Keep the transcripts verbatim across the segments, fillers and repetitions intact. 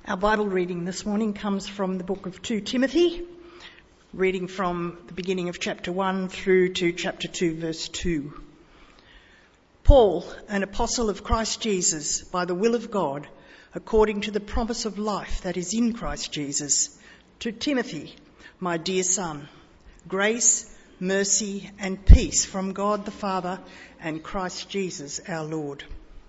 Our Bible reading this morning comes from the book of Second Timothy, reading from the beginning of chapter one through to chapter two, verse two. Paul, an apostle of Christ Jesus, by the will of God, according to the promise of life that is in Christ Jesus, to Timothy, my dear son, grace, mercy and peace from God the Father and Christ Jesus our Lord.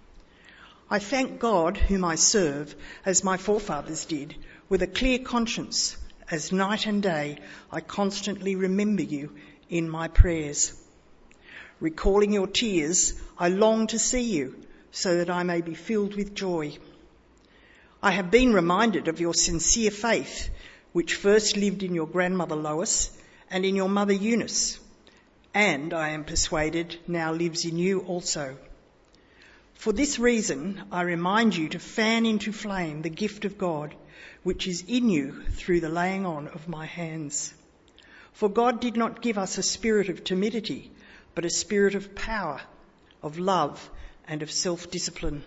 I thank God, whom I serve, as my forefathers did, with a clear conscience, as night and day I constantly remember you in my prayers. Recalling your tears, I long to see you, so that I may be filled with joy. I have been reminded of your sincere faith, which first lived in your grandmother Lois and in your mother Eunice, and, I am persuaded, now lives in you also. For this reason, I remind you to fan into flame the gift of God, which is in you through the laying on of my hands. For God did not give us a spirit of timidity, but a spirit of power, of love, and of self-discipline.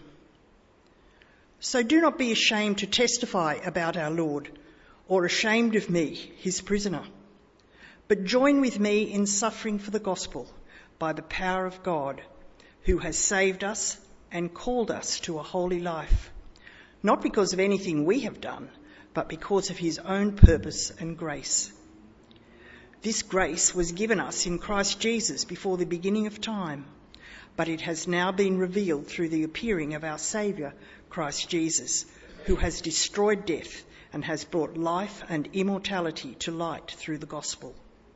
So do not be ashamed to testify about our Lord, or ashamed of me, his prisoner, but join with me in suffering for the gospel by the power of God, who has saved us and called us to a holy life, not because of anything we have done, but because of his own purpose and grace. This grace was given us in Christ Jesus before the beginning of time, but it has now been revealed through the appearing of our Saviour, Christ Jesus, who has destroyed death and has brought life and immortality to light through the gospel.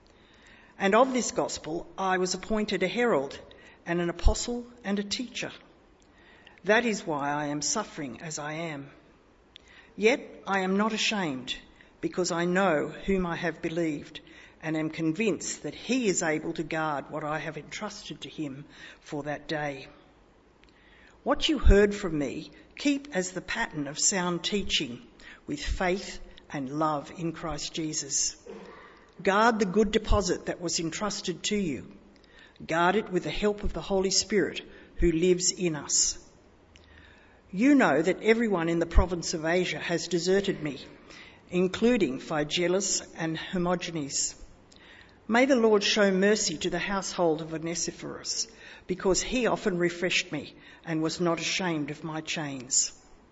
And of this gospel I was appointed a herald and an apostle and a teacher. That is why I am suffering as I am. Yet I am not ashamed, because I know whom I have believed and am convinced that he is able to guard what I have entrusted to him for that day. What you heard from me, keep as the pattern of sound teaching, with faith and love in Christ Jesus. Guard the good deposit that was entrusted to you. Guard it with the help of the Holy Spirit who lives in us. You know that everyone in the province of Asia has deserted me, including Phygellus and Hermogenes. May the Lord show mercy to the household of Onesiphorus, because he often refreshed me and was not ashamed of my chains.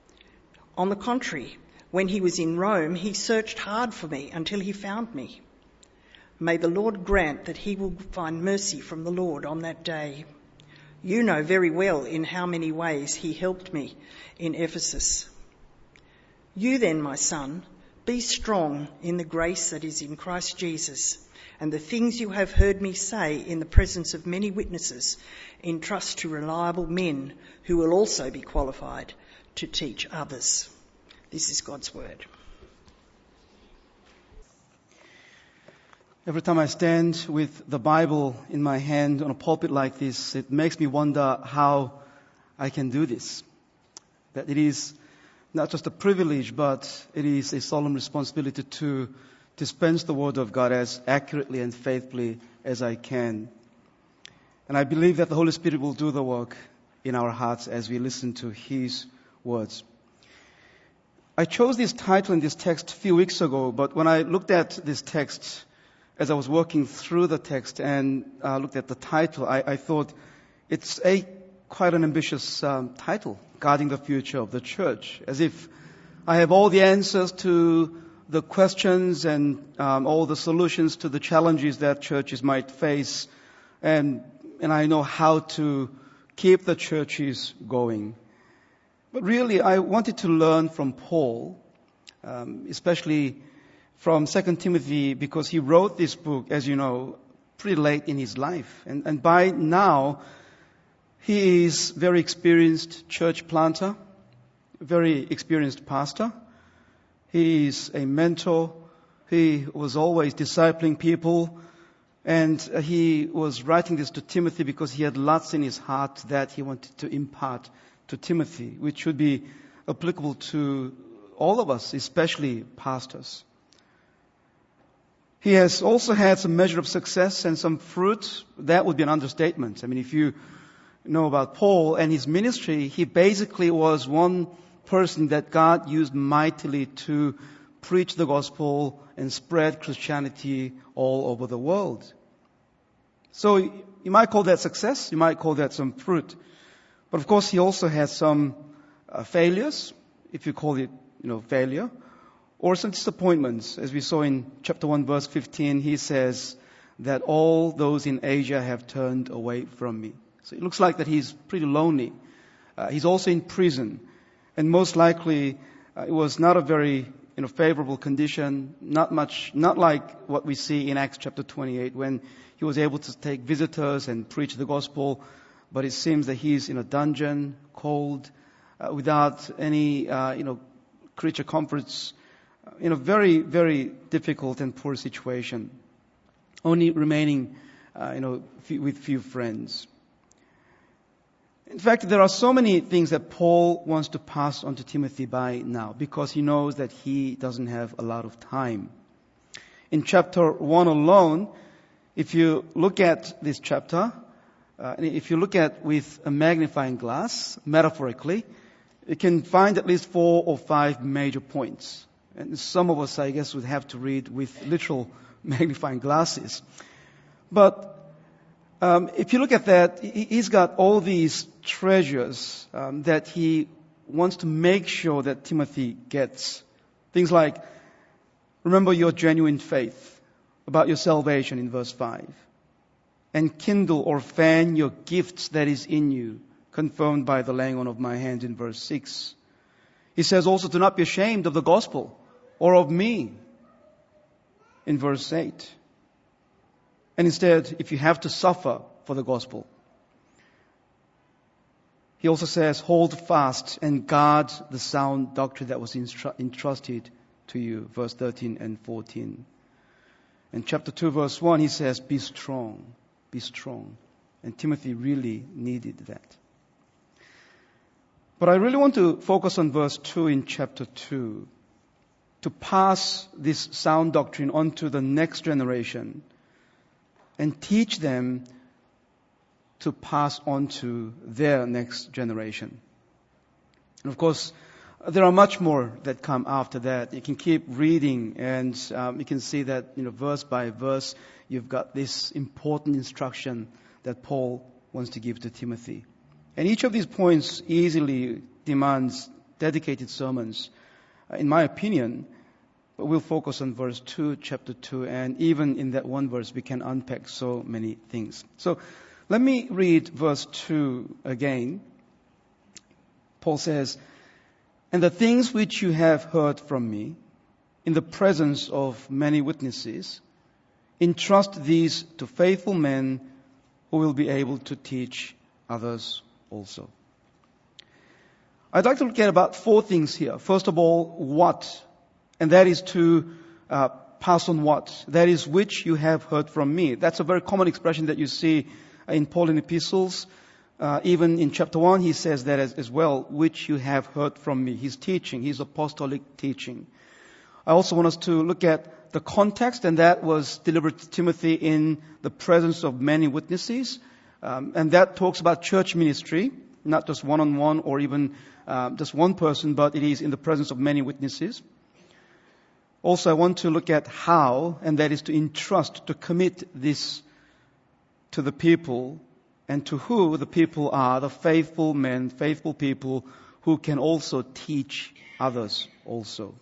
On the contrary, when he was in Rome, he searched hard for me until he found me. May the Lord grant that he will find mercy from the Lord on that day. You know very well in how many ways he helped me in Ephesus. You then, my son, be strong in the grace that is in Christ Jesus, and the things you have heard me say in the presence of many witnesses, entrust to reliable men who will also be qualified to teach others. This is God's word. Every time I stand with the Bible in my hand on a pulpit like this, it makes me wonder how I can do this. That it is not just a privilege, but it is a solemn responsibility to dispense the Word of God as accurately and faithfully as I can. And I believe that the Holy Spirit will do the work in our hearts as we listen to His words. I chose this title in this text a few weeks ago, but when I looked at this text, as I was working through the text and uh, looked at the title, I, I thought it's a quite an ambitious um, title, Guarding the Future of the Church, as if I have all the answers to the questions and um, all the solutions to the challenges that churches might face, and and I know how to keep the churches going. But really, I wanted to learn from Paul, um, especially from Second Timothy, because he wrote this book, as you know, pretty late in his life. And, and by now, he is very experienced church planter, very experienced pastor. He is a mentor. He was always discipling people. And he was writing this to Timothy because he had lots in his heart that he wanted to impart to Timothy, which should be applicable to all of us, especially pastors. He has also had some measure of success and some fruit. That would be an understatement. I mean, if you know about Paul and his ministry, he basically was one person that God used mightily to preach the gospel and spread Christianity all over the world. So you might call that success, you might call that some fruit. But of course he also has some uh, failures, if you call it, you know, failure, or some disappointments. As we saw in chapter one verse fifteen, he says that all those in Asia have turned away from me. So it looks like that he's pretty lonely. Uh, he's also in prison. And most likely uh, it was not a very you know, favorable condition, not much, not like what we see in Acts chapter twenty-eight when he was able to take visitors and preach the gospel. But it seems that he's in a dungeon, cold, uh, without any, uh, you know, creature comforts, uh, in a very, very difficult and poor situation. Only remaining, uh, you know, few, with few friends. In fact, there are so many things that Paul wants to pass on to Timothy by now because he knows that he doesn't have a lot of time. In chapter one alone, if you look at this chapter, uh, if you look at with a magnifying glass, metaphorically, you can find at least four or five major points. And some of us, I guess, would have to read with literal magnifying glasses. But Um, if you look at that, he's got all these treasures um, that he wants to make sure that Timothy gets. Things like, remember your genuine faith about your salvation in verse five. And kindle or fan your gifts that is in you, confirmed by the laying on of my hands in verse six. He says also to not be ashamed of the gospel or of me in verse eight. And instead, if you have to suffer for the gospel. He also says, hold fast and guard the sound doctrine that was entrusted to you, verse thirteen and fourteen. In chapter two, verse one, he says, be strong, be strong. And Timothy really needed that. But I really want to focus on verse two in chapter two, to pass this sound doctrine on to the next generation and teach them to pass on to their next generation. And of course, there are much more that come after that. You can keep reading and um, you can see that, you know, verse by verse, you've got this important instruction that Paul wants to give to Timothy. And each of these points easily demands dedicated sermons, uh, in my opinion. But we'll focus on verse two, chapter two, and even in that one verse we can unpack so many things. So let me read verse two again. Paul says, and the things which you have heard from me in the presence of many witnesses, entrust these to faithful men who will be able to teach others also. I'd like to look at about four things here. First of all, what? And that is to uh, pass on what? That is which you have heard from me. That's a very common expression that you see in Pauline epistles. Uh, even in chapter one, he says that as, as well, which you have heard from me. His teaching, his apostolic teaching. I also want us to look at the context, and that was delivered to Timothy in the presence of many witnesses. Um, and that talks about church ministry, not just one-on-one or even uh, just one person, but it is in the presence of many witnesses. Also, I want to look at how, and that is to entrust, to commit this to the people, and to who the people are, the faithful men, faithful people who can also teach others also.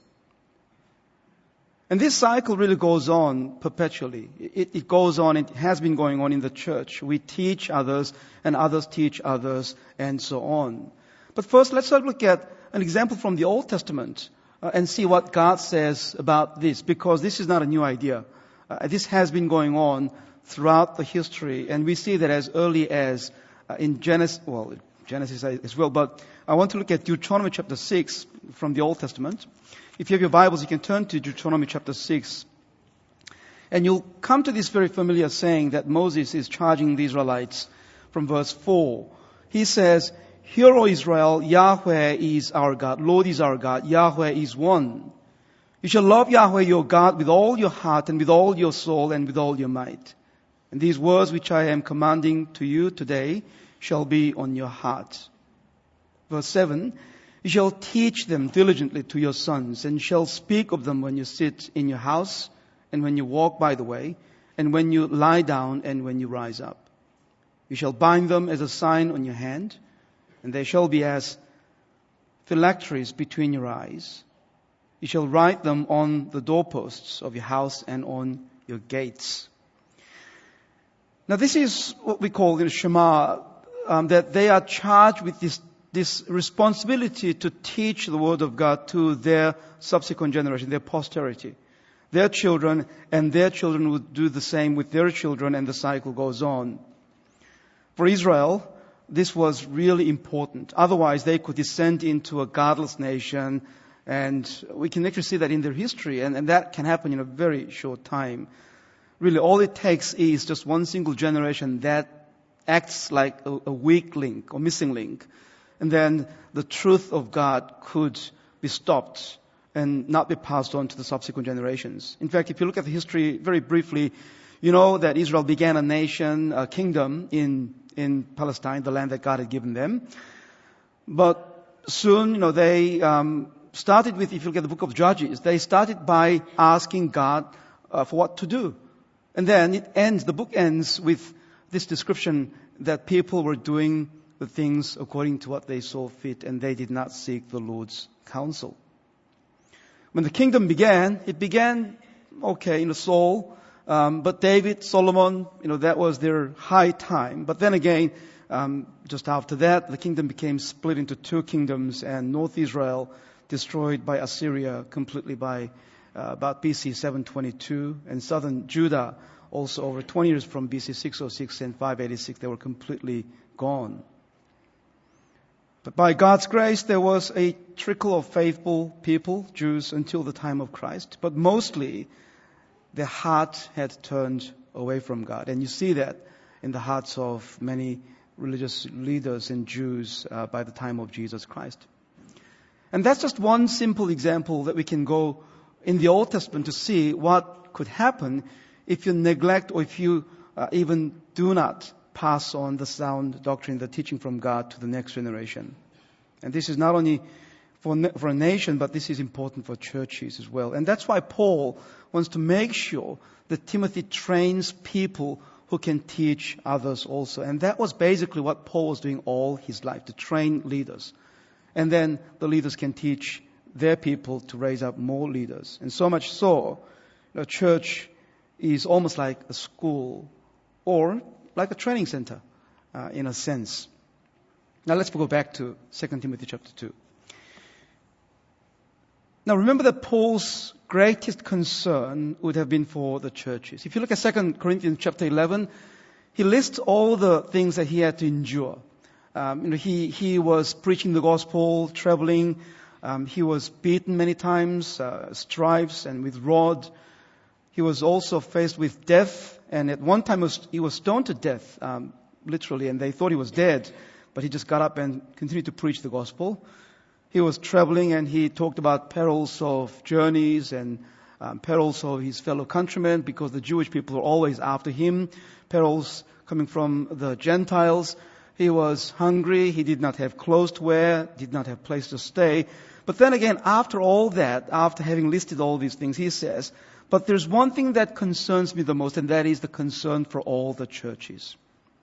And this cycle really goes on perpetually. It, it goes on, it has been going on in the church. We teach others, and others teach others, and so on. But first, let's look at an example from the Old Testament. Uh, and see what God says about this, because this is not a new idea. Uh, this has been going on throughout the history, and we see that as early as uh, in Genesis, well, Genesis as well, but I want to look at Deuteronomy chapter six from the Old Testament. If you have your Bibles, you can turn to Deuteronomy chapter six, and you'll come to this very familiar saying that Moses is charging the Israelites from verse four. He says, hear, O Israel, Yahweh is our God. Lord is our God. Yahweh is one. You shall love Yahweh your God with all your heart and with all your soul and with all your might. And these words which I am commanding to you today shall be on your heart. Verse seven. You shall teach them diligently to your sons, and shall speak of them when you sit in your house, and when you walk by the way, and when you lie down, and when you rise up. You shall bind them as a sign on your hand, and they shall be as phylacteries between your eyes. You shall write them on the doorposts of your house and on your gates. Now this is what we call in Shema, um, that they are charged with this, this responsibility to teach the Word of God to their subsequent generation, their posterity. Their children and their children would do the same with their children, and the cycle goes on. For Israel, this was really important. Otherwise, they could descend into a godless nation, and we can actually see that in their history, and, and that can happen in a very short time. Really, all it takes is just one single generation that acts like a, a weak link or missing link, and then the truth of God could be stopped and not be passed on to the subsequent generations. In fact, if you look at the history very briefly, you know that Israel began a nation, a kingdom in in Palestine, the land that God had given them. But soon, you know, they um, started with, if you look at the book of Judges, they started by asking God uh, for what to do. And then it ends, the book ends with this description that people were doing the things according to what they saw fit, and they did not seek the Lord's counsel. When the kingdom began, it began, okay, in a Saul, Um, but David, Solomon, you know, that was their high time. But then again, um, just after that, the kingdom became split into two kingdoms, and North Israel destroyed by Assyria completely by uh, about B C seven twenty-two, and southern Judah also over twenty years from B C six oh six and five eighty-six, they were completely gone. But by God's grace, there was a trickle of faithful people, Jews, until the time of Christ. But mostly, their heart had turned away from God. And you see that in the hearts of many religious leaders and Jews uh, by the time of Jesus Christ. And that's just one simple example that we can go in the Old Testament to see what could happen if you neglect or if you uh, even do not pass on the sound doctrine, the teaching from God to the next generation. And this is not only for, for a nation, but this is important for churches as well. And that's why Paul wants to make sure that Timothy trains people who can teach others also. And that was basically what Paul was doing all his life, to train leaders. And then the leaders can teach their people to raise up more leaders. And so much so, the church is almost like a school or like a training center uh, in a sense. Now let's go back to Second Timothy chapter two. Now remember that Paul's greatest concern would have been for the churches. If you look at Second Corinthians chapter eleven, he lists all the things that he had to endure. Um, you know, he, he was preaching the gospel, traveling. Um, he was beaten many times, uh, stripes and with rod. He was also faced with death, and at one time was, he was stoned to death, um, literally, and they thought he was dead, but he just got up and continued to preach the gospel. He was traveling, and he talked about perils of journeys and um, perils of his fellow countrymen, because the Jewish people were always after him, perils coming from the Gentiles. He was hungry, he did not have clothes to wear, did not have place to stay. But then again, after all that, after having listed all these things, he says, but there's one thing that concerns me the most, and that is the concern for all the churches.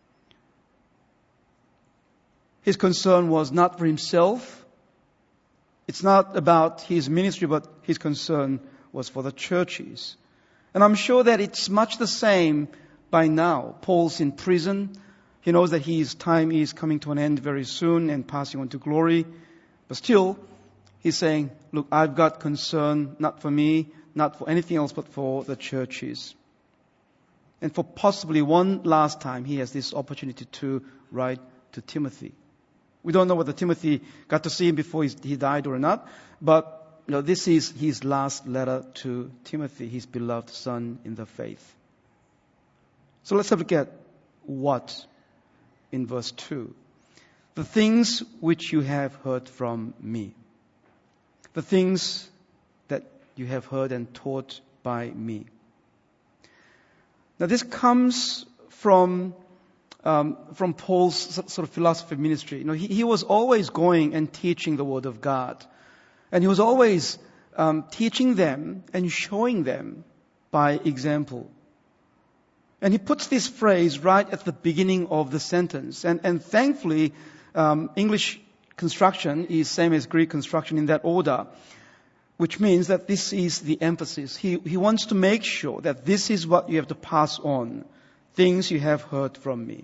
His concern was not for himself. It's not about his ministry, but his concern was for the churches. And I'm sure that it's much the same by now. Paul's in prison. He knows that his time is coming to an end very soon and passing on to glory. But still, he's saying, look, I've got concern not for me, not for anything else, but for the churches. And for possibly one last time, he has this opportunity to write to Timothy. We don't know whether Timothy got to see him before he died or not, but you know, this is his last letter to Timothy, his beloved son in the faith. So let's have a look at what in verse two. The things which you have heard from me. The things that you have heard and taught by me. Now this comes from um, from Paul's sort of philosophy of ministry. You know, he, he was always going and teaching the Word of God. And he was always um, teaching them and showing them by example. And he puts this phrase right at the beginning of the sentence. And, and thankfully, um, English construction is same as Greek construction in that order, which means that this is the emphasis. He, he wants to make sure that this is what you have to pass on, things you have heard from me.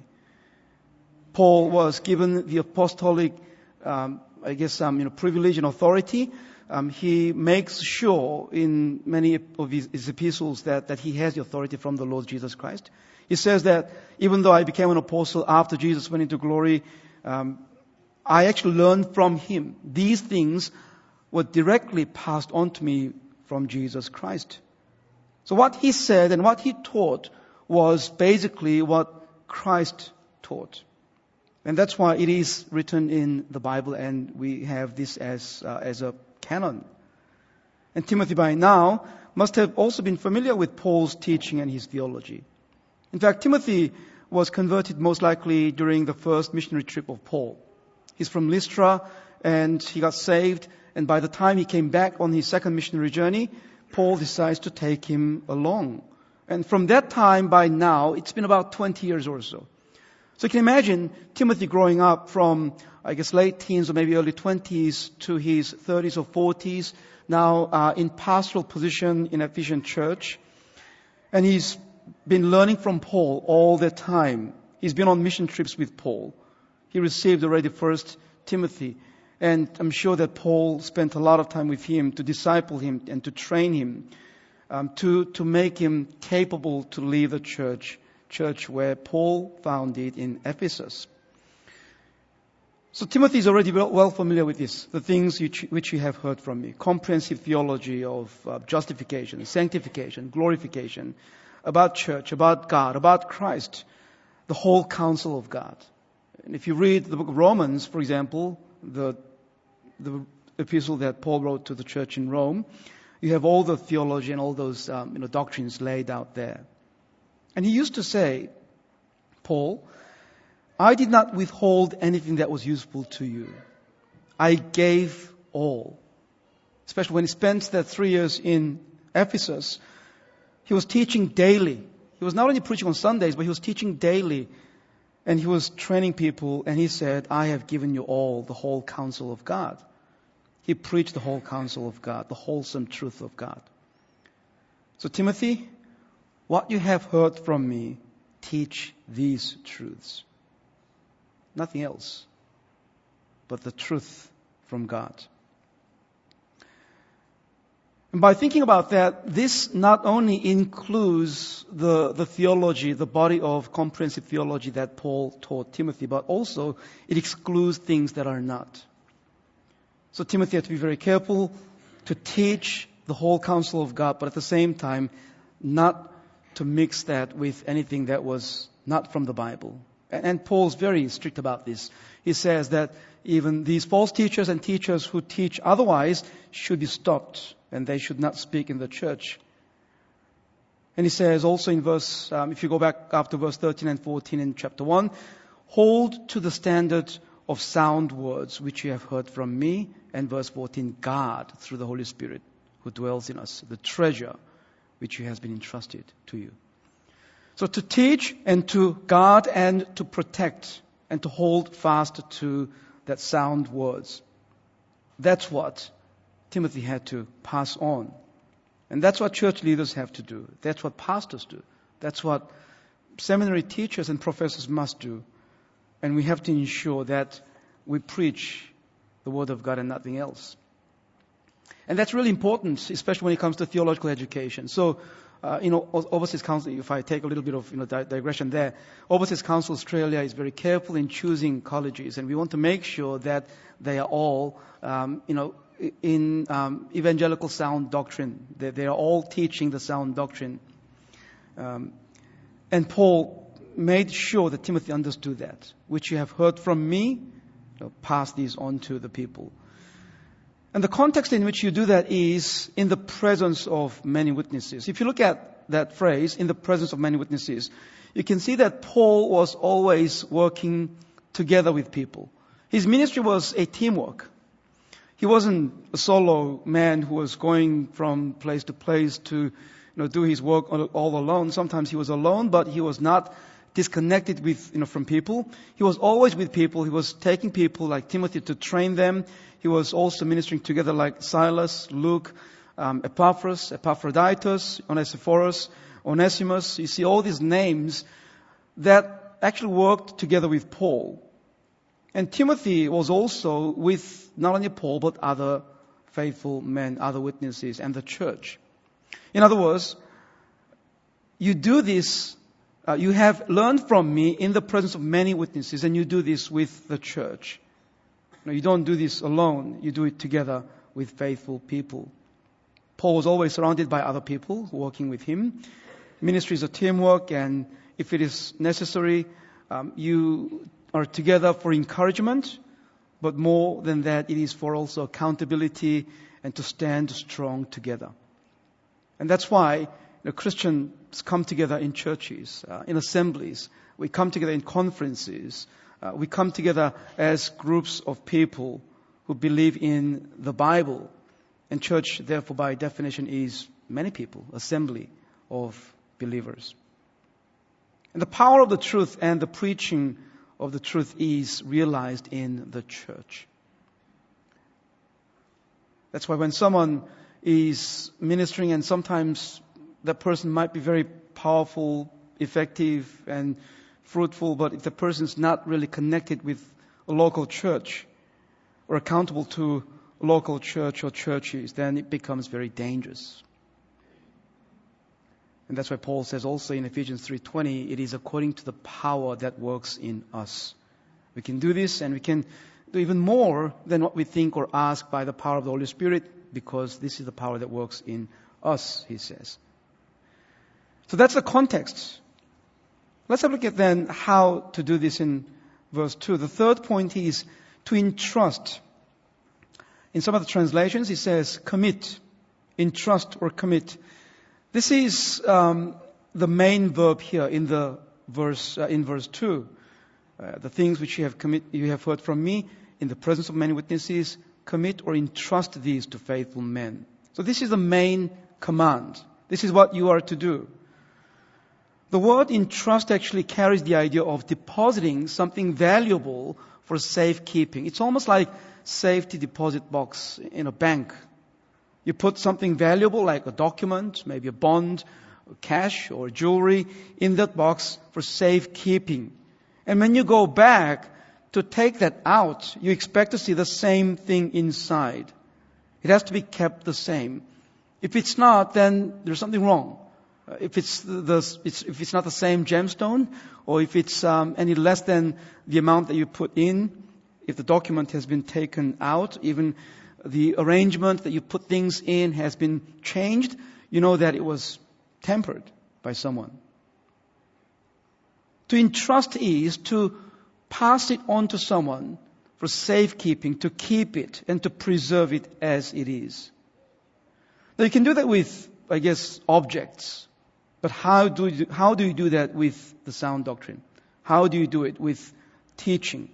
Paul was given the apostolic, um, I guess, um, you know, privilege and authority. Um, he makes sure in many of his, his epistles that, that he has the authority from the Lord Jesus Christ. He says that even though I became an apostle after Jesus went into glory, um, I actually learned from him. These things were directly passed on to me from Jesus Christ. So what he said and what he taught was basically what Christ taught. And that's why it is written in the Bible, and we have this as uh, as a canon. And Timothy by now must have also been familiar with Paul's teaching and his theology. In fact, Timothy was converted most likely during the first missionary trip of Paul. He's from Lystra, and he got saved. And by the time he came back on his second missionary journey, Paul decides to take him along. And from that time by now, it's been about twenty years or so. So you can imagine Timothy growing up from, I guess, late teens or maybe early twenties to his thirties or forties, now uh, in pastoral position in Ephesian church. And he's been learning from Paul all the time. He's been on mission trips with Paul. He received already first Timothy. And I'm sure that Paul spent a lot of time with him to disciple him and to train him, um, to, to make him capable to lead the church, church where Paul founded in Ephesus. So Timothy is already well, well familiar with this, the things which, which you have heard from me. Comprehensive theology of uh, justification, sanctification, glorification, about church, about God, about Christ, the whole counsel of God. And if you read the book of Romans, for example, the the epistle that Paul wrote to the church in Rome, you have all the theology and all those um, you know doctrines laid out there. And he used to say, Paul, I did not withhold anything that was useful to you. I gave all. Especially when he spent that three years in Ephesus, he was teaching daily. He was not only preaching on Sundays, but he was teaching daily. And he was training people, and he said, I have given you all, the whole counsel of God. He preached the whole counsel of God, the wholesome truth of God. So Timothy, what you have heard from me, teach these truths. Nothing else but the truth from God. And by thinking about that, this not only includes the, the theology, the body of comprehensive theology that Paul taught Timothy, but also it excludes things that are not. So Timothy had to be very careful to teach the whole counsel of God, but at the same time, not to mix that with anything that was not from the Bible. And, and Paul's very strict about this. He says that even these false teachers and teachers who teach otherwise should be stopped, and they should not speak in the church. And he says also in verse, um, if you go back after verse thirteen and fourteen in chapter one, hold to the standard of sound words which you have heard from me. And verse fourteen, guard through the Holy Spirit who dwells in us the treasure which has been entrusted to you. So to teach and to guard and to protect and to hold fast to that sound words. That's what Timothy had to pass on. And that's what church leaders have to do. That's what pastors do. That's what seminary teachers and professors must do. And we have to ensure that we preach the Word of God and nothing else. And that's really important, especially when it comes to theological education. So, uh, you know, Overseas Council, if I take a little bit of, you know, digression there, Overseas Council Australia is very careful in choosing colleges, and we want to make sure that they are all, um, you know, in um, evangelical sound doctrine. They, they are all teaching the sound doctrine. Um, and Paul made sure that Timothy understood that, which you have heard from me, you know, pass these on to the people. And the context in which you do that is in the presence of many witnesses. If you look at that phrase, in the presence of many witnesses, you can see that Paul was always working together with people. His ministry was a teamwork. He wasn't a solo man who was going from place to place to, you know, do his work all alone. Sometimes he was alone, but he was not disconnected with, you know, from people. He was always with people. He was taking people like Timothy to train them. He was also ministering together like Silas, Luke, um, Epaphras, Epaphroditus, Onesiphorus, Onesimus. You see all these names that actually worked together with Paul. And Timothy was also with not only Paul, but other faithful men, other witnesses, and the church. In other words, you do this, uh, you have learned from me in the presence of many witnesses, and you do this with the church. No, you don't do this alone. You do it together with faithful people. Paul was always surrounded by other people working with him. Ministry is a teamwork, and if it is necessary, um, you are together for encouragement, but more than that, it is for also accountability and to stand strong together. And that's why, you know, Christians come together in churches, uh, in assemblies. We come together in conferences. Uh, we come together as groups of people who believe in the Bible. And church, therefore, by definition, is many people, assembly of believers. And the power of the truth and the preaching of the truth is realized in the church. That's why when someone is ministering, and sometimes that person might be very powerful, effective, and fruitful, but if the person is not really connected with a local church or accountable to a local church or churches, then it becomes very dangerous. And that's why Paul says also in Ephesians three twenty, it is according to the power that works in us. We can do this, and we can do even more than what we think or ask by the power of the Holy Spirit, because this is the power that works in us, he says. So that's the context. Let's have a look at then how to do this in verse two. The third point is to entrust. In some of the translations, it says commit, entrust or commit. This is um, the main verb here in the verse uh, in verse two. Uh, the things which you have commit, you have heard from me in the presence of many witnesses, commit or entrust these to faithful men. So this is the main command. This is what you are to do. The word entrust actually carries the idea of depositing something valuable for safekeeping. It's almost like safety deposit box in a bank. You put something valuable like a document, maybe a bond, or cash or jewelry in that box for safekeeping. And when you go back to take that out, you expect to see the same thing inside. It has to be kept the same. If it's not, then there's something wrong. Uh, if it's the, the it's, if it's not the same gemstone, or if it's um, any less than the amount that you put in, if the document has been taken out, even the arrangement that you put things in has been changed, you know that it was tempered by someone. To entrust is to pass it on to someone for safekeeping, to keep it and to preserve it as it is. Now you can do that with, I guess, objects. But how do you, how do you do that with the sound doctrine? How do you do it with teaching?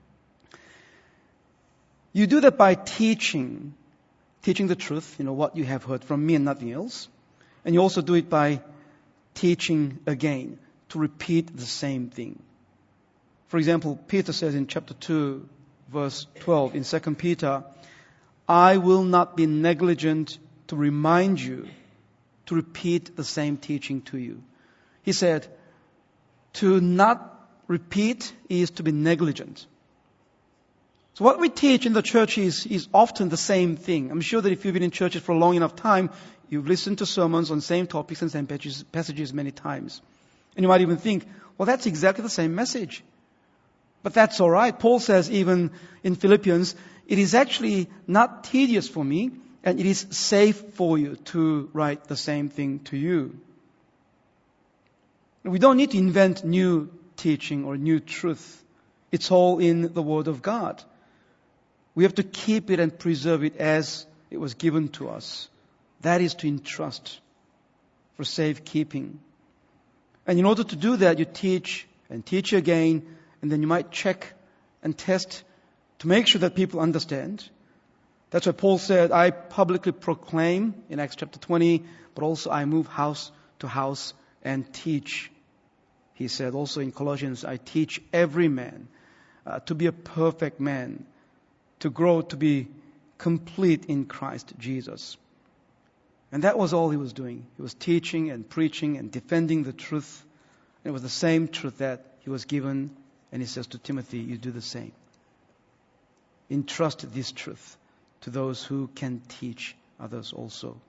You do that by teaching, teaching the truth, you know, what you have heard from me and nothing else. And you also do it by teaching again, to repeat the same thing. For example, Peter says in chapter two, verse twelve, in Second Peter, I will not be negligent to remind you, to repeat the same teaching to you. He said, to not repeat is to be negligent. So what we teach in the church is, is often the same thing. I'm sure that if you've been in churches for a long enough time, you've listened to sermons on same topics and same passages, passages many times. And you might even think, well, that's exactly the same message. But that's all right. Paul says even in Philippians, it is actually not tedious for me, and it is safe for you to write the same thing to you. We don't need to invent new teaching or new truth. It's all in the Word of God. We have to keep it and preserve it as it was given to us. That is to entrust for safekeeping. And in order to do that, you teach and teach again, and then you might check and test to make sure that people understand. That's why Paul said, I publicly proclaim in Acts chapter twenty, but also I move house to house and teach. He said also in Colossians, I teach every man uh, to be a perfect man, to grow to be complete in Christ Jesus. And that was all he was doing. He was teaching and preaching and defending the truth. And it was the same truth that he was given. And he says to Timothy, you do the same. Entrust this truth to those who can teach others also.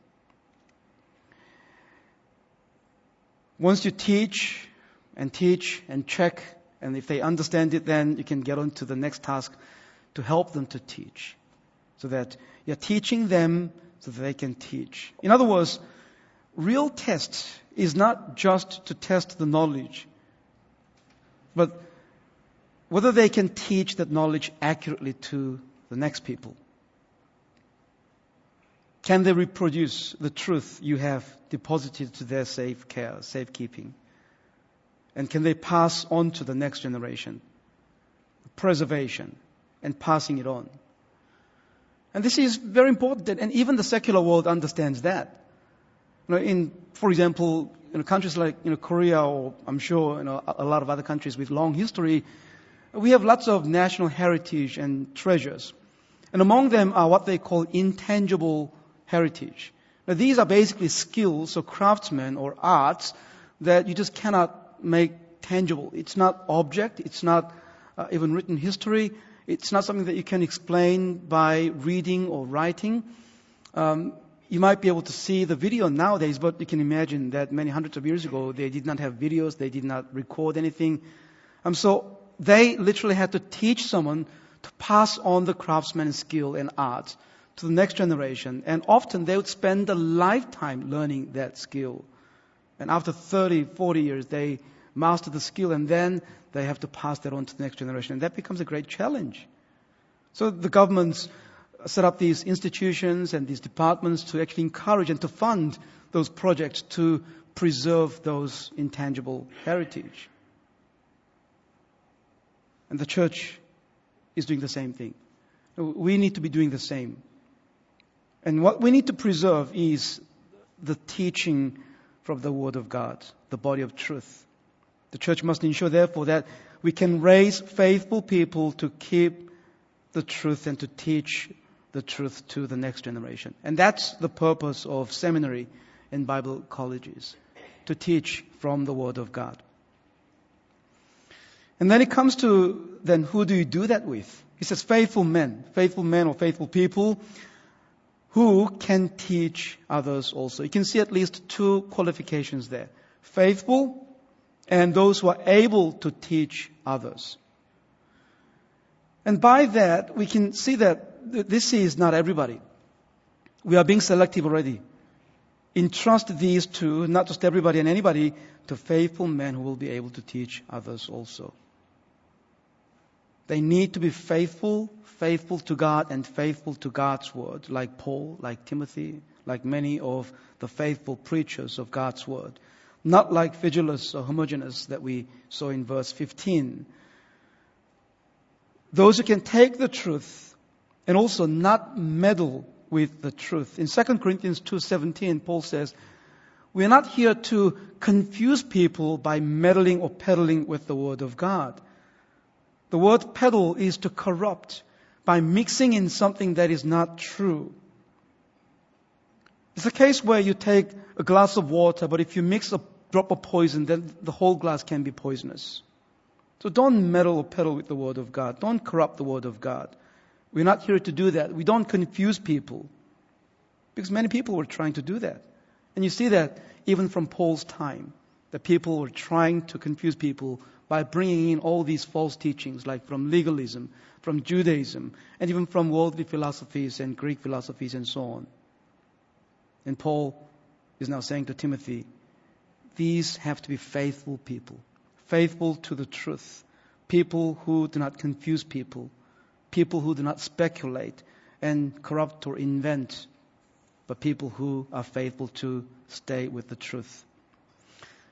Once you teach and teach and check, and if they understand it, then you can get on to the next task to help them to teach. So that you're teaching them so that they can teach. In other words, real test is not just to test the knowledge, but whether they can teach that knowledge accurately to the next people. Can they reproduce the truth you have deposited to their safe care, safekeeping? And can they pass on to the next generation? Preservation and passing it on. And this is very important, and even the secular world understands that. You know, in, for example, in countries like you know Korea, or I'm sure you know a lot of other countries with long history, we have lots of national heritage and treasures, and among them are what they call intangible heritage. Now, these are basically skills or craftsmen or arts that you just cannot make tangible. It's not object. It's not uh, even written history. It's not something that you can explain by reading or writing. Um, you might be able to see the video nowadays, but you can imagine that many hundreds of years ago, they did not have videos, they did not record anything. Um, so they literally had to teach someone to pass on the craftsman's skill and art to the next generation. And often they would spend a lifetime learning that skill. And after thirty, forty years, they master the skill, and then they have to pass that on to the next generation. And that becomes a great challenge. So the governments set up these institutions and these departments to actually encourage and to fund those projects to preserve those intangible heritage. And the church is doing the same thing. We need to be doing the same. And what we need to preserve is the teaching from the Word of God, the body of truth. The church must ensure, therefore, that we can raise faithful people to keep the truth and to teach the truth to the next generation. And that's the purpose of seminary and Bible colleges, to teach from the Word of God. And then it comes to, then who do you do that with? He says faithful men, faithful men or faithful people who can teach others also. You can see at least two qualifications there. Faithful and those who are able to teach others. And by that, we can see that this is not everybody. We are being selective already. Entrust these two, not just everybody and anybody, to faithful men who will be able to teach others also. They need to be faithful, faithful to God and faithful to God's word, like Paul, like Timothy, like many of the faithful preachers of God's word. Not like Phygelus or Hermogenes that we saw in verse fifteen. Those who can take the truth and also not meddle with the truth. In Second Corinthians two seventeen, Paul says, we are not here to confuse people by meddling or peddling with the word of God. The word peddle is to corrupt by mixing in something that is not true. It's a case where you take a glass of water, but if you mix a drop of poison, then the whole glass can be poisonous. So don't meddle or peddle with the Word of God. Don't corrupt the Word of God. We're not here to do that. We don't confuse people. Because many people were trying to do that. And you see that even from Paul's time. That people were trying to confuse people by bringing in all these false teachings, like from legalism, from Judaism, and even from worldly philosophies and Greek philosophies and so on. And Paul is now saying to Timothy, these have to be faithful people, faithful to the truth, people who do not confuse people, people who do not speculate and corrupt or invent, but people who are faithful to stay with the truth.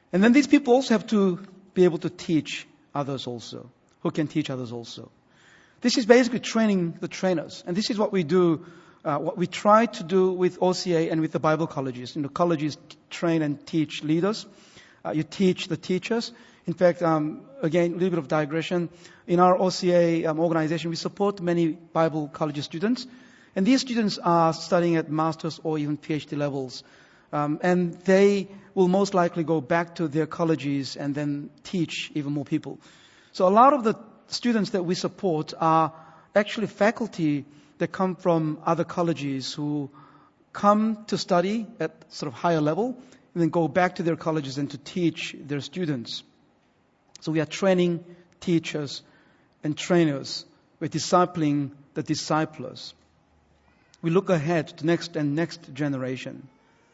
And then these people also have to be able to teach others also, who can teach others also. This is basically training the trainers. And this is what we do, uh, what we try to do with O C A and with the Bible colleges. You know, colleges train and teach leaders. Uh, you teach the teachers. In fact, um, again, a little bit of digression. In our O C A um, organization, we support many Bible college students. And these students are studying at master's or even PhD levels. Um, and they will most likely go back to their colleges and then teach even more people. So a lot of the students that we support are actually faculty that come from other colleges who come to study at sort of higher level and then go back to their colleges and to teach their students. So we are training teachers and trainers. We're discipling the disciplers. We look ahead to next and next generation.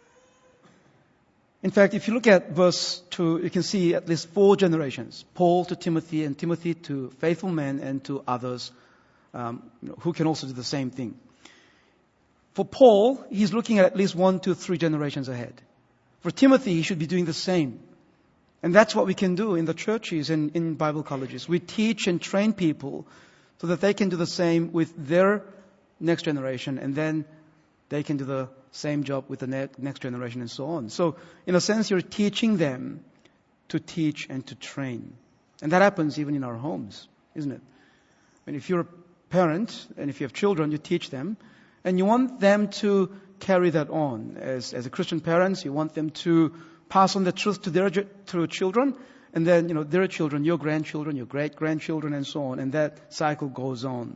In fact, if you look at verse two, you can see at least four generations. Paul to Timothy, and Timothy to faithful men and to others um, you know, who can also do the same thing. For Paul, he's looking at at least one, two, three generations ahead. For Timothy, he should be doing the same. And that's what we can do in the churches and in Bible colleges. We teach and train people so that they can do the same with their next generation, and then they can do the same job with the ne- next generation and so on. So, in a sense, you're teaching them to teach and to train. And that happens even in our homes, isn't it? I mean, if you're a parent and if you have children, you teach them, and you want them to carry that on. As, as a Christian parents, you want them to pass on the truth to their to children, and then, you know, their children, your grandchildren, your great-grandchildren, and so on, and that cycle goes on.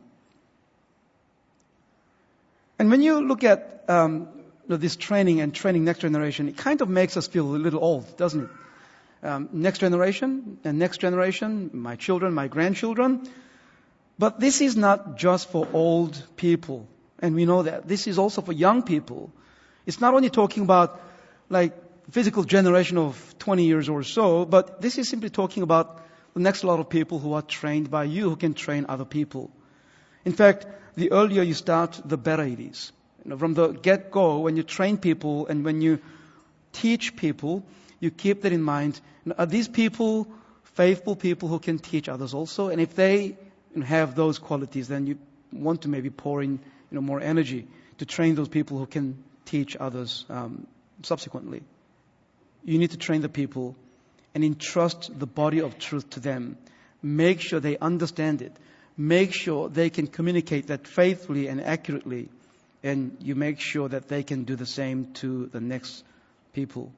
And when you look at um, you know, this training and training next generation, it kind of makes us feel a little old, doesn't it? Um, next generation and next generation, my children, my grandchildren. But this is not just for old people, and we know that. This is also for young people. It's not only talking about like physical generation of twenty years or so, but this is simply talking about the next lot of people who are trained by you, who can train other people. In fact, the earlier you start, the better it is. You know, from the get-go, when you train people and when you teach people, you keep that in mind. You know, are these people faithful people who can teach others also? And if they you know, have those qualities, then you want to maybe pour in you know, more energy to train those people who can teach others um, subsequently. You need to train the people and entrust the body of truth to them. Make sure they understand it. Make sure they can communicate that faithfully and accurately. And you make sure that they can do the same to the next people.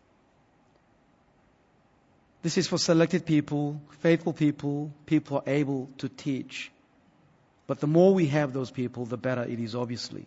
This is for selected people, faithful people, people who are able to teach. But the more we have those people, the better it is, obviously.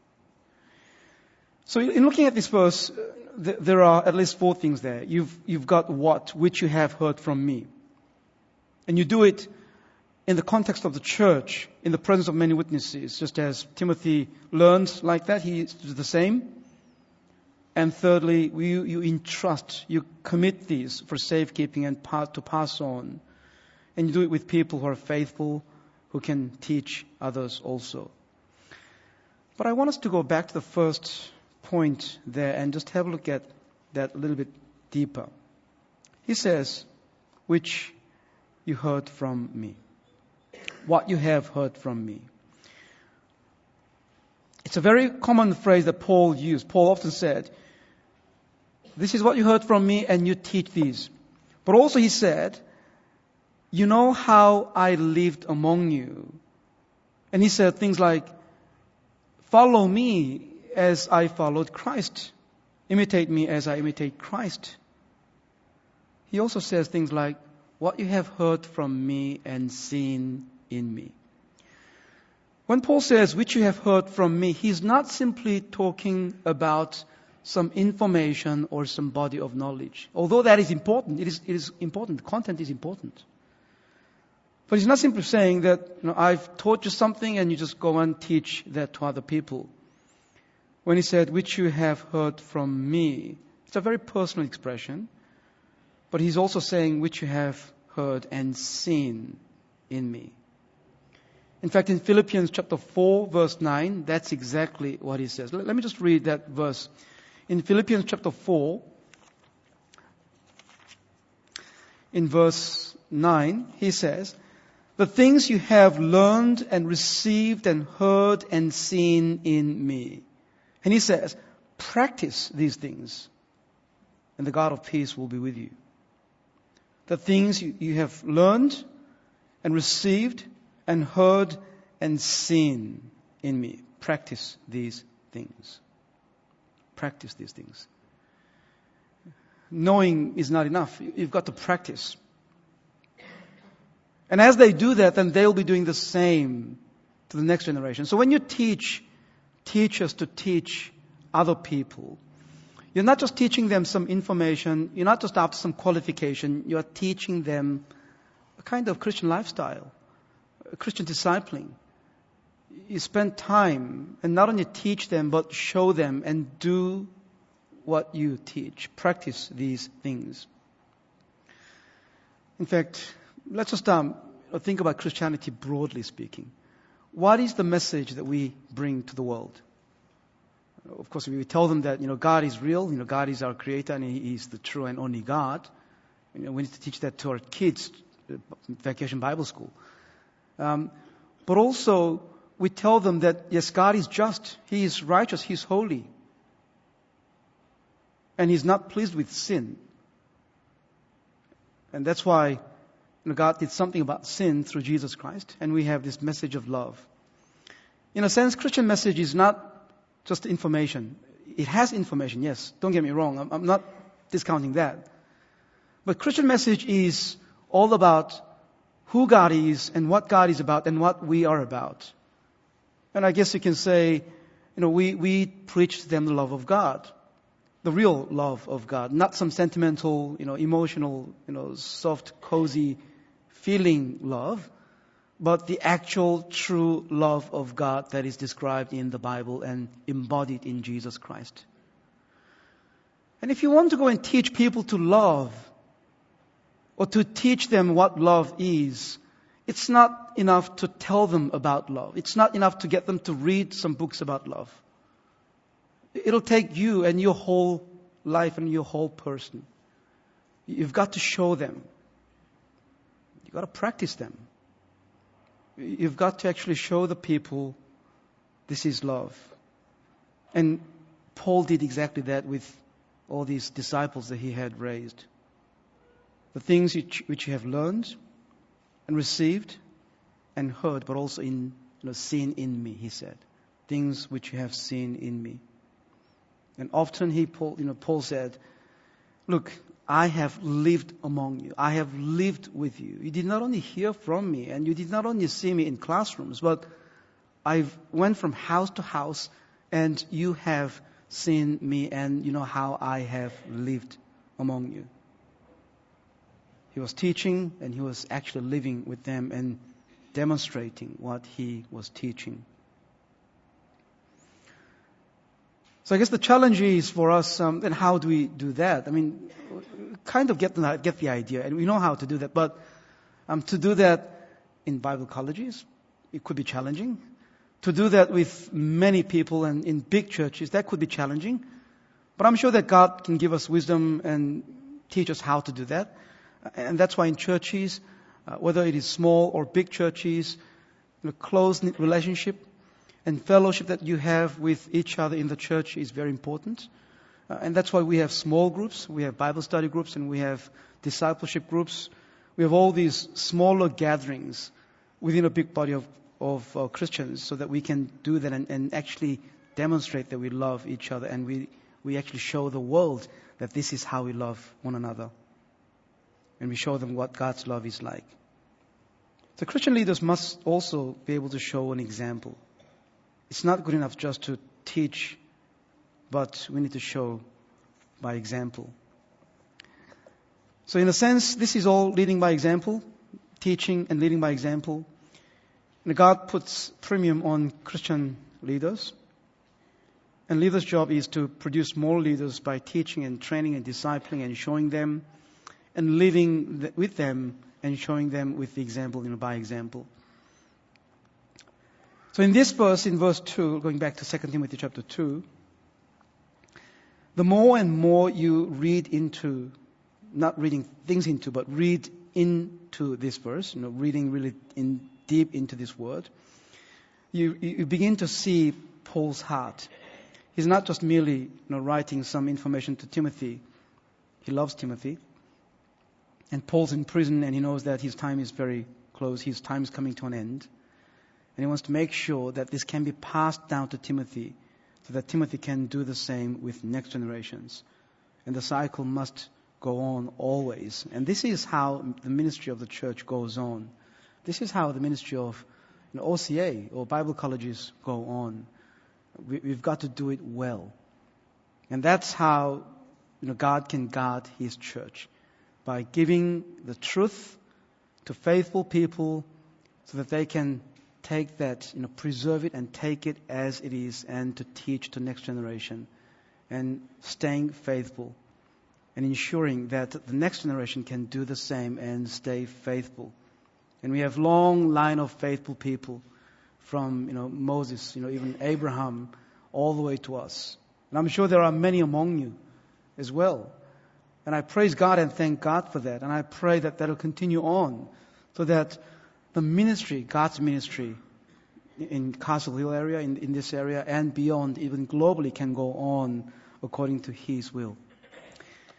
So in looking at this verse, th- there are at least four things there. You've, you've got what, which you have heard from me. And you do it in the context of the church, in the presence of many witnesses, just as Timothy learned like that, he does the same. And thirdly, you, you entrust, you commit these for safekeeping and pa- to pass on. And you do it with people who are faithful, who can teach others also. But I want us to go back to the first point there and just have a look at that a little bit deeper. He says, which you heard from me. What you have heard from me. It's a very common phrase that Paul used. Paul often said, this is what you heard from me and you teach these. But also he said, you know how I lived among you. And he said things like, follow me as I followed Christ. Imitate me as I imitate Christ. He also says things like, what you have heard from me and seen in me. When Paul says, which you have heard from me, he's not simply talking about some information or some body of knowledge. Although that is important, it is, it is important, content is important. But he's not simply saying that, you know, I've taught you something and you just go and teach that to other people. When he said, which you have heard from me, it's a very personal expression. But he's also saying, which you have heard and seen in me. In fact, in Philippians chapter four, verse nine, that's exactly what he says. Let me just read that verse. In Philippians chapter four, in verse nine, he says, the things you have learned and received and heard and seen in me. And he says, practice these things, and the God of peace will be with you. The things you, you have learned and received and heard and seen in me. Practice these things. Practice these things. Knowing is not enough. You've got to practice. And as they do that, then they'll be doing the same to the next generation. So when you teach, teach us to teach other people, you're not just teaching them some information, you're not just after some qualification, you're teaching them a kind of Christian lifestyle, a Christian discipling. You spend time and not only teach them, but show them and do what you teach. Practice these things. In fact, let's just um, think about Christianity broadly speaking. What is the message that we bring to the world? Of course, we tell them that, you know, God is real, you know, God is our creator and He is the true and only God. You know, we need to teach that to our kids, Vacation Bible School. Um, but also, we tell them that, yes, God is just, He is righteous, He is holy. And He's not pleased with sin. And that's why, you know, God did something about sin through Jesus Christ, and we have this message of love. In a sense, Christian message is not just information. It has information, yes. Don't get me wrong. I'm, I'm not discounting that. But Christian message is all about who God is and what God is about and what we are about. And I guess you can say, you know, we, we preach to them the love of God. The real love of God. Not some sentimental, you know, emotional, you know, soft, cozy feeling love. But the actual true love of God that is described in the Bible and embodied in Jesus Christ. And if you want to go and teach people to love, or to teach them what love is, it's not enough to tell them about love. It's not enough to get them to read some books about love. It'll take you and your whole life and your whole person. You've got to show them. You've got to practice them. You've got to actually show the people this is love. And Paul did exactly that with all these disciples that he had raised. The things which, which you have learned and received and heard, but also in, you know, seen in me, he said. Things which you have seen in me. And often he, Paul, you know, Paul said, look, I have lived among you. I have lived with you. You did not only hear from me, and you did not only see me in classrooms, but I went from house to house, and you have seen me, and you know how I have lived among you. He was teaching, and he was actually living with them and demonstrating what he was teaching. So I guess the challenge is for us, um, then how do we do that? I mean, kind of get the, get the idea, and we know how to do that, but um, to do that in Bible colleges, it could be challenging. To do that with many people and in big churches, that could be challenging. But I'm sure that God can give us wisdom and teach us how to do that. And that's why in churches, uh, whether it is small or big churches, you know, close-knit relationship and fellowship that you have with each other in the church is very important. Uh, and that's why we have small groups, we have Bible study groups, and we have discipleship groups. We have all these smaller gatherings within a big body of, of uh, Christians so that we can do that and, and actually demonstrate that we love each other, and we, we actually show the world that this is how we love one another. And we show them what God's love is like. So Christian leaders must also be able to show an example. It's not good enough just to teach, but we need to show by example. So in a sense, this is all leading by example, teaching and leading by example. And God puts premium on Christian leaders. And leaders' job is to produce more leaders by teaching and training and discipling and showing them and living with them and showing them with the example, you know, by example. So in this verse, in verse two, going back to Second Timothy chapter two, the more and more you read into not reading things into, but read into this verse, you know, reading really in deep into this word, you, you begin to see Paul's heart. He's not just merely, you know, writing some information to Timothy. He loves Timothy. And Paul's in prison, and he knows that his time is very close. His time is coming to an end. And he wants to make sure that this can be passed down to Timothy, so that Timothy can do the same with next generations. And the cycle must go on always. And this is how the ministry of the church goes on. This is how the ministry of, you know, O C A or Bible colleges go on. We, we've got to do it well. And that's how, you know, God can guard His church, by giving the truth to faithful people so that they can take that, you know, preserve it and take it as it is and to teach to next generation, and staying faithful and ensuring that the next generation can do the same and stay faithful. And we have long line of faithful people from, you know, Moses, you know, even Abraham, all the way to us. And I'm sure there are many among you as well. And I praise God and thank God for that. And I pray that that will continue on, so that the ministry, God's ministry in Castle Hill area, in, in this area and beyond, even globally, can go on according to His will.